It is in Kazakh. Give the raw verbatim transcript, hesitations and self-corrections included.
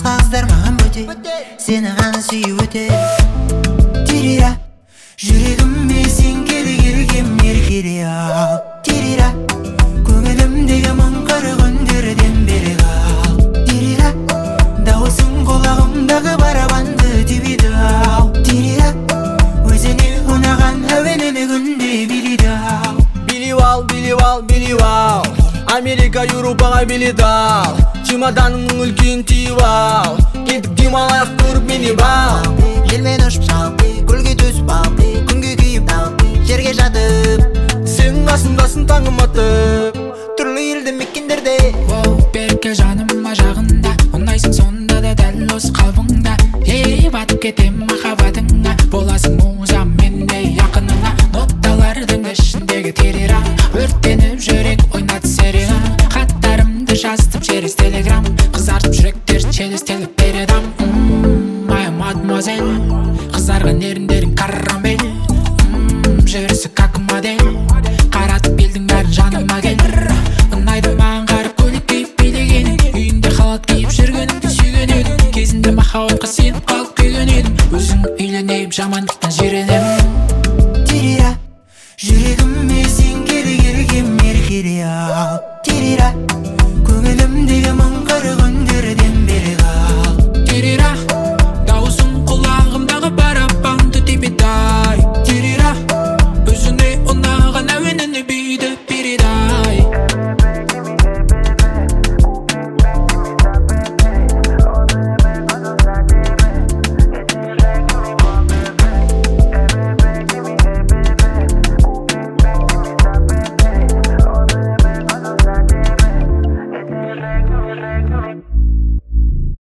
басқа қыздар маған бөте, сені ғана сүйіп өте. Тирира, жүрегіме сен келе келгем еркелей ал. Тирира, көңілімдегі мың қыры күндерден бері қал. Тирира, дауысың құлағымдағы барабанды тебеді ау. Тирира, өзіне ұнаған әуенені күнде билейді ау. Билеп ал, билеп ал, билеп ал, Америка, Еуропаға билет ал. Чемоданыңның үлкен тиіп ал, кетіп демалайық көріп мені бал. Елмен ұшып сал, көлге түсіп ал, күнге күйіп ал, жерге жатып. Сенің қасыңдасың таңым атып, түрлі елді мекендерде. Оу, берке жаныма жағында, ұнайсың сонда да дәл осы қалбыңда. Ей, батып кетем махаббатыңа, боласың музам менде якыныңа. Нотталардың ішіндегі терера, өрттеніп жүрек ойнат серена. Хаттарымды жаздым через телеграм, қызартып жүректер челестеліп бередам. Моя мадемуазель, қызарған еріндерің карамель, жүрісі как модель, қаратып елдің бәрін жаныма кел. Ұнайды маған қарып көлік киіп билеген, үйінде халат киіп жүрген, сүйген едім. Кезінде махаббатқа сеніп қалып күйген едім, өзің үйленейіп жамандықтан жиренемін. Тирира, жүрегіме сен келе келгем еркелей ал. Тирира, көңілімдегі мың қыры күндерден